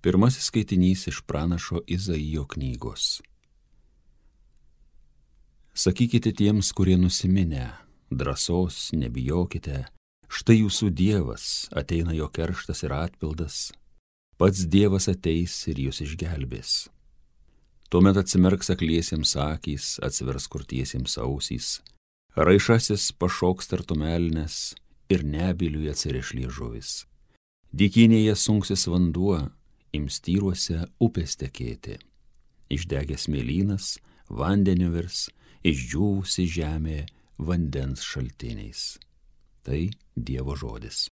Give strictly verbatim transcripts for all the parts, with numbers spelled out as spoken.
Pirmasis skaitinys iš pranašo Izaijo knygos. Sakykite tiems, kurie nusiminę, drąsos nebijokite, štai jūsų Dievas, ateina jo kerštas ir atpildas, pats Dievas ateis ir jūs išgelbės. Tuomet atsimerks akliesiems akys, atsivers kurtiesiems ausys, raišasis pašoks tartum elnias ir nebyliui atsiriš liežuvis. Dykynėje sunksis vanduo, ims tyruose upės tekėti. Išdegęs mėlynas vandeniu virs, išdžiūvusi žemė vandens šaltiniais. Tai Dievo žodis.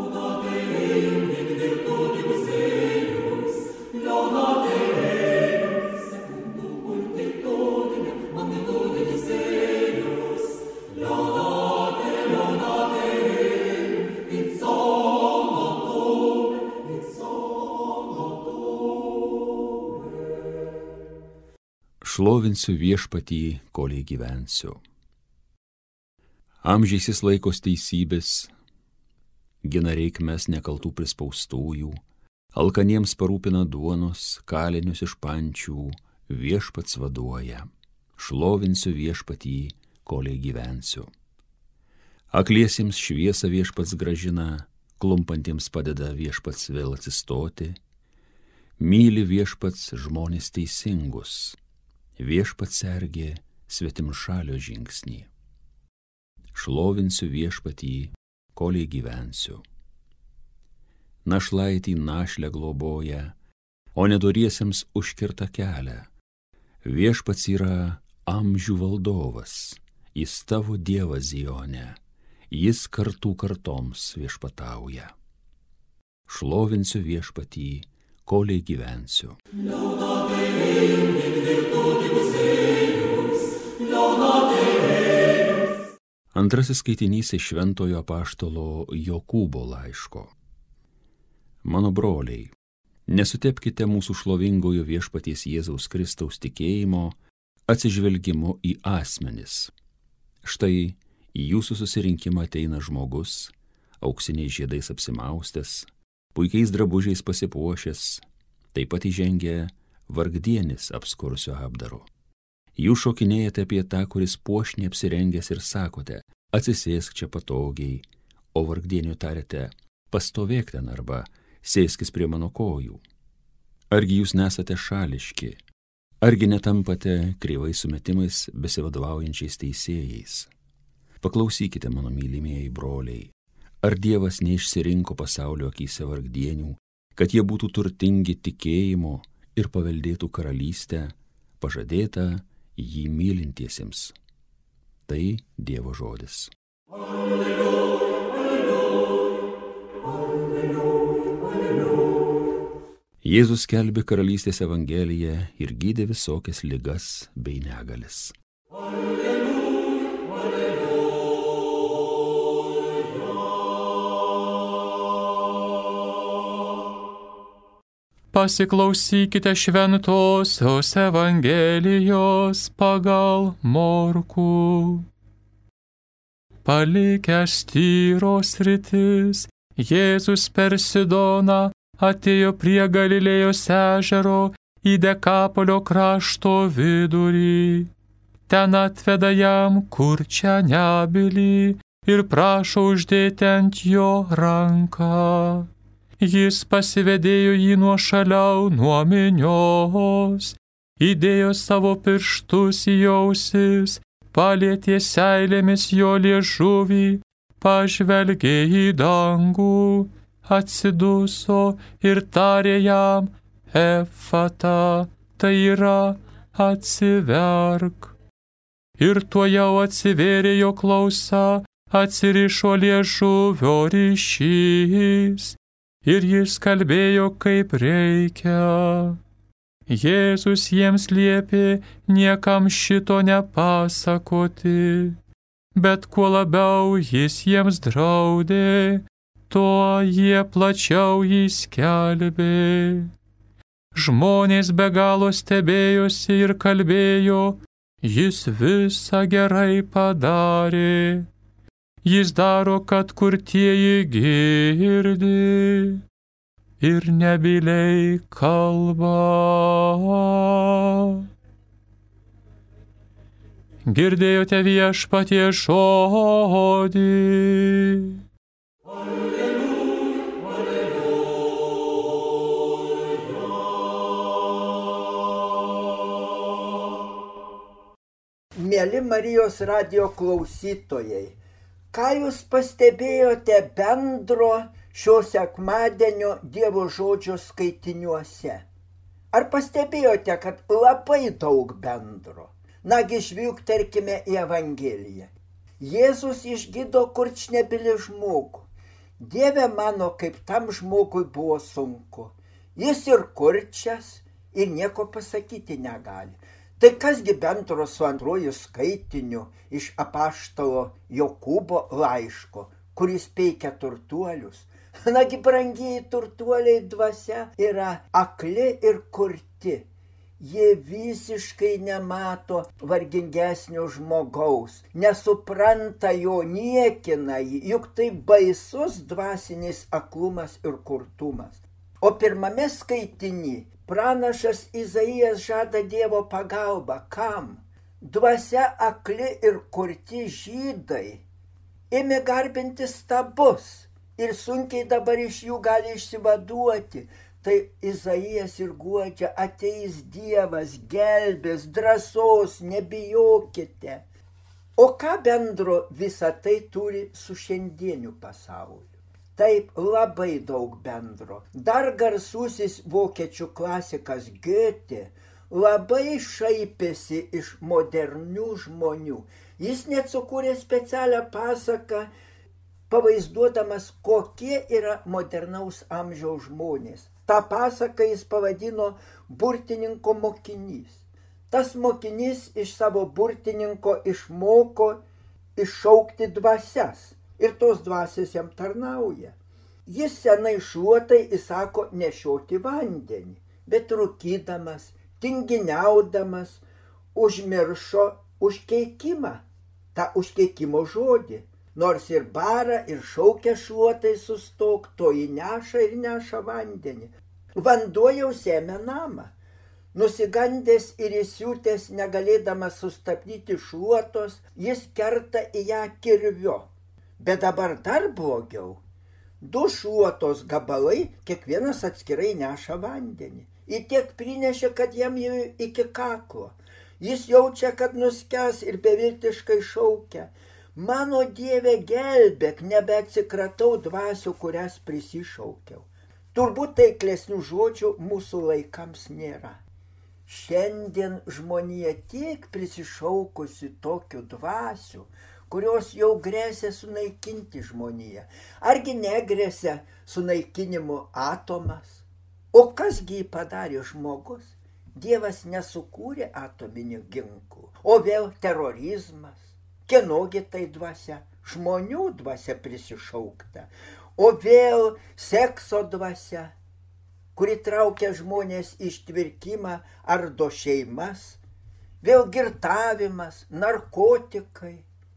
Šlovinsiu viešpatį, koliai gyvensiu. Amžiais jis laikos teisybės, gina reikmes nekaltų prispaustųjų, alkaniems parūpina duonos, kalinius iš pančių, viešpats vaduoja. Šlovinsiu viešpatį, koliai gyvensiu. Akliesiems šviesą viešpats grąžina, klumpantiems padeda viešpats vėl atsistoti. Myli viešpats žmonės teisingus. Viešpats sergė svetimšalio žingsnį. Šlovinsiu viešpatį, koliai gyvensiu. Našlaitį našlę globoja, o nedoriesiems užkirta kelią. Viešpats yra amžių valdovas, jis tavo Dievas Zione, jis kartų kartoms viešpatauja. Šlovinsiu viešpatį, koliai gyvensiu. Antrasis skaitinys iš šventojo apaštalo Jokūbo laiško. Mano broliai, nesutepkite mūsų šlovingojo viešpaties Jėzaus Kristaus tikėjimo atsižvelgimu į asmenis. Štai į jūsų susirinkimą ateina žmogus, auksiniais žiedais apsimaustęs, puikiais drabužiais pasipuošęs, taip pat įžengia vargdienis apskurusio apdaru. Jūs šokinėjate apie tą, kuris puošniai apsirengęs ir sakote, atsisėsk čia patogiai, o vargdieniu tarėte, pastovėk ten arba sėskis prie mano kojų. Argi jūs nesate šališki, argi netampate kreivais sumetimais besivadovaujančiais teisėjais? Paklausykite, mano mylimieji broliai, ar Dievas neišsirinko pasaulio akyse vargdienių, kad jie būtų turtingi tikėjimu ir paveldėtų karalystę, pažadėtą jį mylintiesiems. Tai Dievo žodis. Alleluja, alleluja, alleluja, alleluja. Jėzus skelbė karalystės evangeliją ir gydė visokias ligas bei negalias. Alleluja, alleluja. Pasiklausykite šventosios Evangelijos pagal Morkų. Palikęs Tyros sritis, Jėzus per Sidoną atėjo prie Galilėjos ežero į Dekapolio krašto vidurį. Ten atveda jam kurčią nebylį ir prašo uždėti ant jo ranką. Jis pasivedėjo jį nuošaliau nuo minios, įdėjo savo pirštus į ausis, palietė seilėmis jo liežuvį, pažvelgė į dangų, atsiduso ir tarė jam, Efata, tai yra atsiverk. Ir tuojau atsivėrė jo klausa, atsirišo liežuvio ryšys. Ir jis kalbėjo kaip reikia. Jėzus jiems liepė niekam šito nepasakoti, bet kuo labiau jis jiems draudė, tuo jie plačiau jį skelbė. Žmonės be galo stebėjosi ir kalbėjo, jis visą gerai padarė. Jis daro, kad kurtieji girdi ir nebyliai kalba. Girdėjote Viešpaties žodį. Mėly Marijos radijo klausytojai, ką jūs pastebėjote bendro šio sekmadienio Dievo žodžio skaitiniuose? Ar pastebėjote, kad labai daug bendro? Nagi žvilgterkime į Evangeliją. Jėzus išgydo kurčnebylį žmogų. Dieve mano, kaip tam žmogui buvo sunku. Jis ir kurčias, ir nieko pasakyti negali. Tai kasgi bendro su antruoju skaitiniu iš apaštalo Jokūbo laiško, kuris peikia turtuolius? Nagi, brangieji, turtuoliai dvasia yra akli ir kurti. Jie visiškai nemato vargingesnio žmogaus, nesupranta jo, niekina jį, juk tai baisus dvasinis aklumas ir kurtumas. O pirmame skaitiny pranašas Izaijas žada Dievo pagalbą. Kam? Dvasia akli ir kurti žydai ėmė garbinti stabus ir sunkiai dabar iš jų gali išsivaduoti. Tai Izaijas ir guodžia, ateis Dievas, gelbės, drąsos, nebijokite. O ką bendro visa tai turi su šiandieniu pasauliu? Taip, labai daug bendro. Dar garsusis vokiečių klasikas Goethe labai šaipėsi iš modernių žmonių. Jis net sukūrė specialią pasaką, pavaizduodamas, kokie yra modernaus amžiaus žmonės. Ta pasaka jis pavadino burtininko mokinys. Tas mokinys iš savo burtininko išmoko iššaukti dvasias ir tos dvasias jam tarnauja. Jis senai šluotai įsako nešioti vandenį, bet rūkydamas, tinginiaudamas, užmiršo užkeikimą, tą užkeikimo žodį. Nors ir bara, ir šaukia šluotai sustok, toji neša ir neša vandenį. Vanduo jau sėmė namą. Nusigandęs ir įsiutęs, negalėdamas sustabdyti šluotos, jis kerta į ją kirviu. Bet dabar dar blogiau. Du šluotos gabalai, kiekvienas atskirai neša vandenį. Ir tiek prinešė, kad jam jau iki kaklo. Jis jaučia, kad nuskęs ir beviltiškai šaukia. Mano Dieve, gelbėk, nebeatsikratau dvasių, kurias prisišaukiau. Turbūt taiklesnių žodžių mūsų laikams nėra. Šiandien žmonija tiek prisišaukusi tokių dvasių, kurios jau grėsia sunaikinti žmoniją. Argi negrėsia sunaikinimu atomas? O kasgi jį padarė žmogus? Dievas nesukūrė atominių ginklų, o vėl terorizmas. Kienogi tai dvasia? Žmonių dvasia prisišaukta. O vėl sekso dvasia, kuri traukia žmonės ištvirkimą, ardo šeimas. Vėl girtavimas, narkotikai.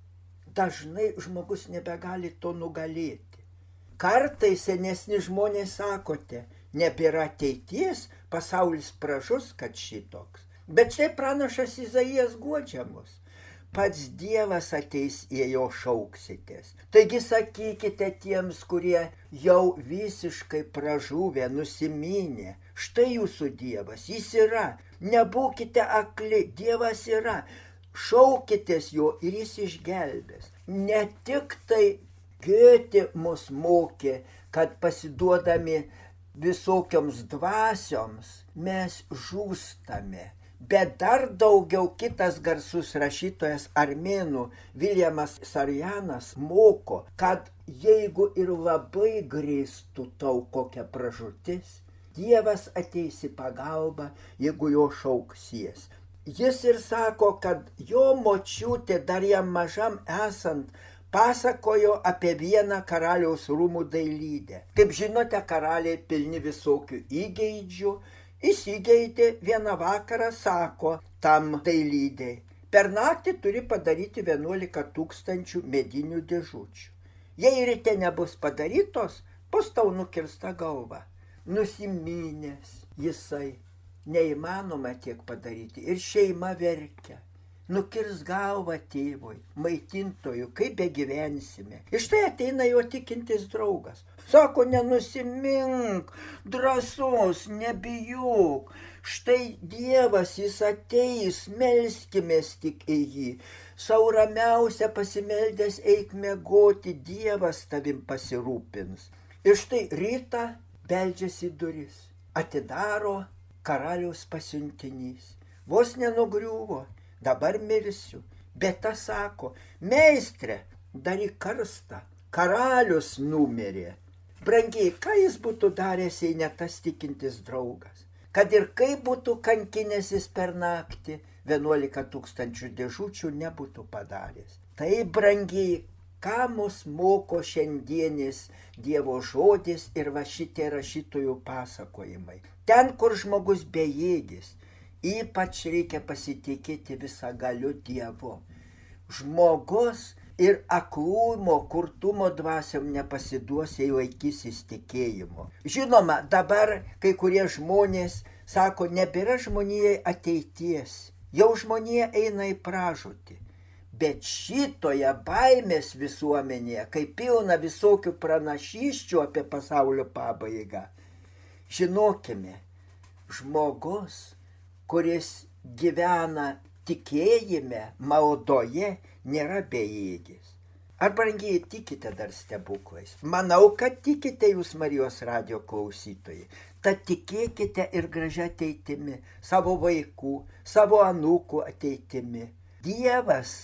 Dažnai žmogus nebegali to nugalėti. Kartais senesni žmonės sakote, nebėra ateities, pasaulis pražus, kad šitoks. Bet štai pranašas Izaijas guodžia mus. Pats Dievas ateis, jei jo šauksitės. Taigi sakykite tiems, kurie jau visiškai pražuvę, nusiminę. Štai jūsų Dievas, jis yra. Nebūkite akli, Dievas yra. Šaukitės jo ir jis išgelbės. Ne tik tai Goethe mus mokė, kad pasiduodami visokioms dvasioms mes žūstame. Bet dar daugiau kitas garsus rašytojas armėnų Viljamas Sarjanas moko, kad jeigu ir labai grėstų tau kokia pražūtis, Dievas ateis į pagalbą, jeigu jo šauksies. Jis ir sako, kad jo močiutė dar jam mažam esant pasakojo apie vieną karaliaus rūmų dailydę. Kaip žinote, karaliai pilni visokių įgeidžių. Įsigeidė vieną vakarą, sako tam dailydei, per naktį turi padaryti vienuolika tūkstančių medinių dėžučių. Jei ryte nebus padarytos, bus tau nukirsta galva. nusiminęs jisai. Neįmanoma tiek padaryti. Ir šeima verkia. Nukirs galvą tėvui, maitintojui, kaip begyvensime. Iš tai ateina jo tikintis draugas. Sako, nenusimink, drąsos, nebijok. Štai Dievas, jis ateis, melskimės tik į jį. Sau ramiausia pasimeldęs eik miegoti, Dievas tavim pasirūpins. Ir štai rytą beldžiasi į duris. Atidaro karaliaus pasiuntinys. Vos nenugriuvo. Dabar mirsiu, bet tas sako, meistre, daryk karstą, karalius numirė. Brangiai, ką jis būtų daręs, jei ne tas tikintis draugas? Kad ir kaip būtų kankinęsis per naktį, vienuolika tūkstančių dėžučių nebūtų padaręs. Tai, brangiai, ką mus moko šiandienis Dievo žodis ir va šitie rašytojų pasakojimai. Ten, kur žmogus bejėgis, ypač reikia pasitikėti visagaliu Dievu. Žmogus ir aklumo, kurtumo dvasiom nepasiduos, jei laikysis tikėjimo. Žinoma, dabar kai kurie žmonės sako, nebėra žmonijai ateities, jau žmonija eina į pražūtį. Bet šitoje baimės visuomenėje, kai pilna visokių pranašysčių apie pasaulio pabaigą, žinokime, žmogus, kuris gyvena tikėjime, maldoje, nėra bejėgis. Ar brangiai tikite dar stebuklais? Manau, kad tikite jūs, Marijos radijo klausytojai. Tad tikėkite ir gražia ateitimi, savo vaikų, savo anūkų ateitimi. Dievas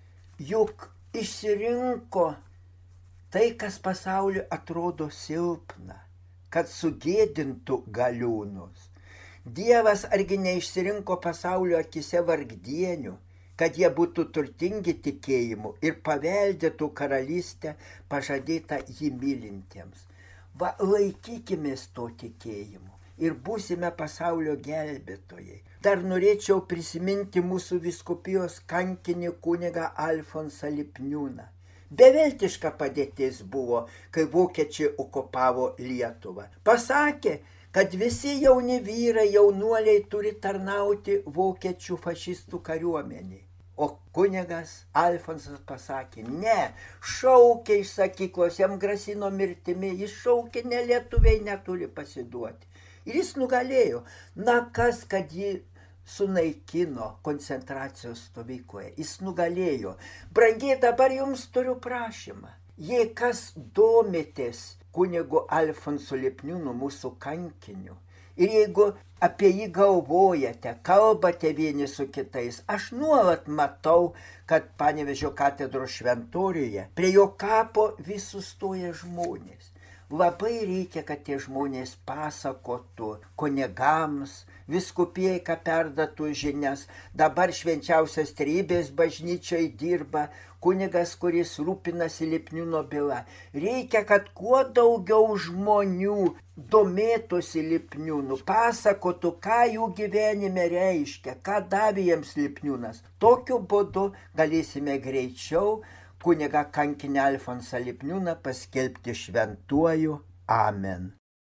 juk išsirinko tai, kas pasauliu atrodo silpna, kad sugėdintų galiūnus. Dievas argi neišsirinko pasaulio akise vargdienių, kad jie būtų turtingi tikėjimu ir paveldėtų karalystę pažadėtą jį mylintiems. Va, laikykimės to tikėjimu ir būsime pasaulio gelbėtojai. Dar norėčiau prisiminti mūsų vyskupijos kankinį kunigą Alfonsą Lipniūną. Beveltiška padėtis buvo, kai vokiečiai okupavo Lietuvą. Pasakė, kad visi jauni vyrai, jaunuoliai turi tarnauti vokiečių fašistų kariuomeniai. O kunigas Alfonsas pasakė, ne, šaukė iš sakyklos, jam grasino mirtimi, jis šaukė, ne, lietuviai neturi pasiduoti. Ir jis nugalėjo. Na kas, kad jį sunaikino koncentracijos stovykloje, jis nugalėjo. Brangiai, dabar jums turiu prašymą. Jei kas domitės kunigu Alfonsu Lipniūnu, mūsų kankiniu, ir jeigu apie jį galvojate, kalbate vieni su kitais, aš nuolat matau, kad Panevėžio katedros šventoriuje prie jo kapo vis sustoja žmonės. Labai reikia, kad tie žmonės pasakotų kunigams, vyskupijai, ką perdatų žinias. Dabar švenčiausios trejybės bažnyčioje dirba kunigas, kuris rūpinasi Lipniūno byla. Reikia, kad kuo daugiau žmonių domėtųsi Lipniūnu, pasakotų, ką jų gyvenime reiškia, ką davė jiems Lipniūnas. Tokiu būdu galėsime greičiau kunigą kankinį Alfonsą Lipniūną paskelbti šventuoju. Amen.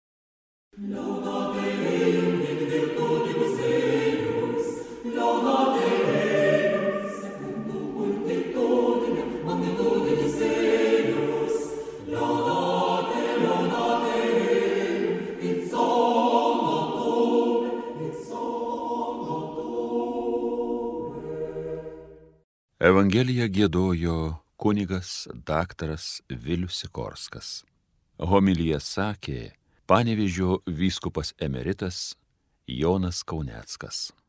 Evangeliją giedojo kunigas daktaras Vilius Sikorskas. Homiliją sakė Panevėžio vyskupas emeritas Jonas Kauneckas.